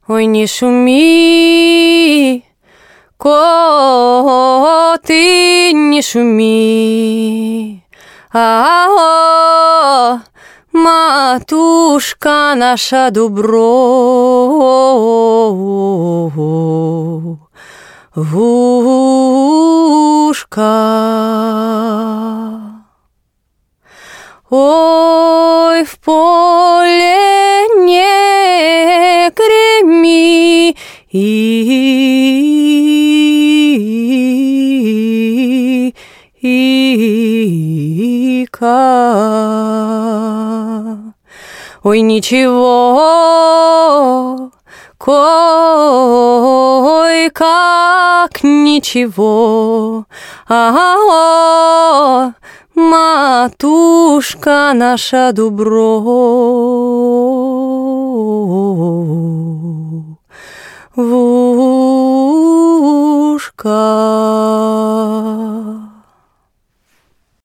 Ой, не шуми, коты, не шуми, матушка наша Дубровушка. Ой, в поле не греми, ой, ничего, кой, как ничего, матушка наша Дубровушка.